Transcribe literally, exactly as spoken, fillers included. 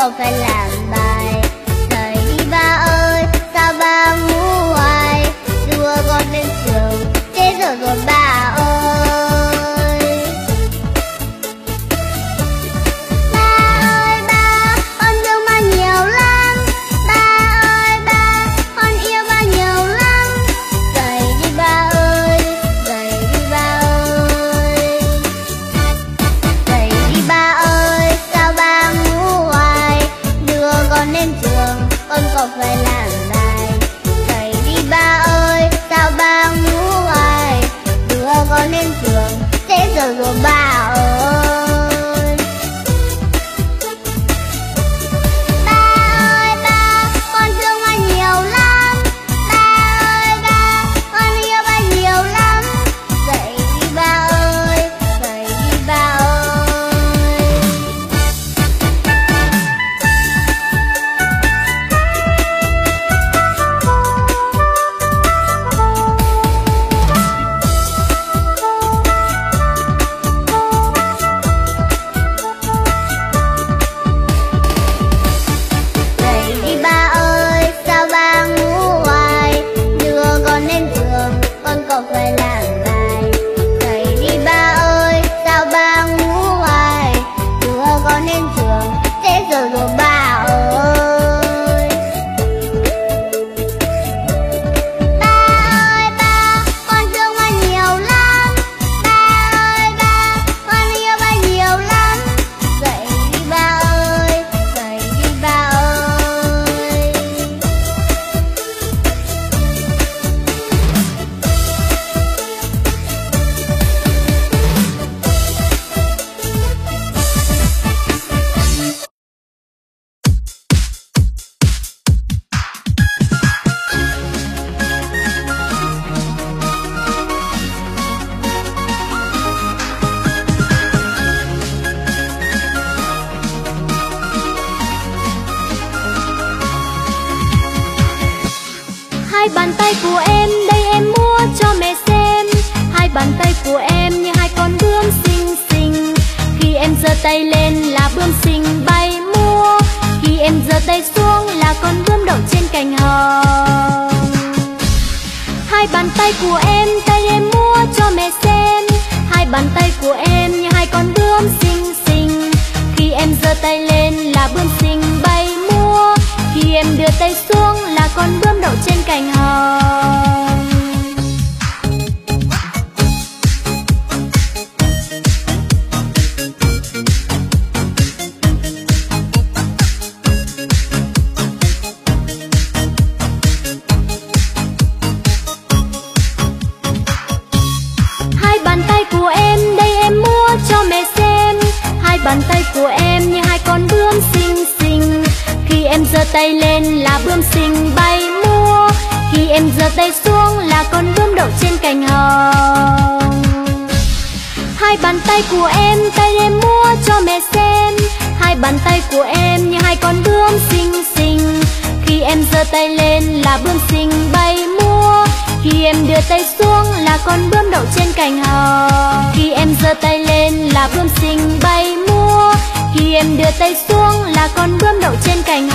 còn phải làm bài. Thầy đi ba ơi, sao ba ngủ hoài, đưa con lên trường, thế giờ rồi ba ơi. Ba ơi ba, con thương ba nhiều lắm. Ba ơi ba, con yêu ba nhiều lắm. Dậy đi ba ơi, dậy đi ba ơi. Dậy đi ba ơi, sao ba ngủ hoài, đưa con lên trường, con còn phải làm bài. Dậy đi ba ơi, sao ba ngủ hoài, đưa con lên trường, thế giờ rồi ba ơi. Ba ơi ba, con thương ba nhiều lắm. Ba ơi ba, con yêu ba nhiều lắm. Dậy đi ba ơi, dậy đi ba ơi. Dậy đi ba ơi, sao ba ngủ hoài, đưa con lên trường, con còn phải làm bài. Dậy đi ba ơi, sao ba ngủ hoài, đưa con lên trường, thế giờ rồi ba ơi. Ba ơi ba, con thương ba nhiều lắm. Ba ơi ba, con yêu ba nhiều lắm. Dậy đi ba ơi, dậy đi ba ơi. Hai bàn tay của em đây em múa cho mẹ xem. Hai bàn tay của em như hai con bướm xinh xinh. Khi em giơ tay lên là bướm xinh bay múa. Khi em giơ tay xuống là con bướm đậu trên cành hồng. Hai bàn tay của em tay em múa cho mẹ xem. Hai bàn tay của em như hai con bướm xinh xinh. Khi em giơ tay lên là bướm xinh bay múa. Khi em đưa tay xuống là con bướm đậu trên cành hồng. Hai bàn tay của em đây em múa cho mẹ xem. Hai bàn tay của em như hai con bướm xinh xinh. Khi em giơ tay lên là bướm xinh bay múa. Khi em giơ tay xuống là con bướm đậu trên cành hồng. Hai bàn tay của em tay em múa cho mẹ xem. Hai bàn tay của em như hai con bướm xinh xinh. Khi em giơ tay lên là bướm xinh bay múa. Khi em đưa tay xuống là con bướm đậu trên cành hồng. Khi em giơ tay lên là bướm xinh bay múa. Khi em đưa tay xuống là con bướm đậu trên cành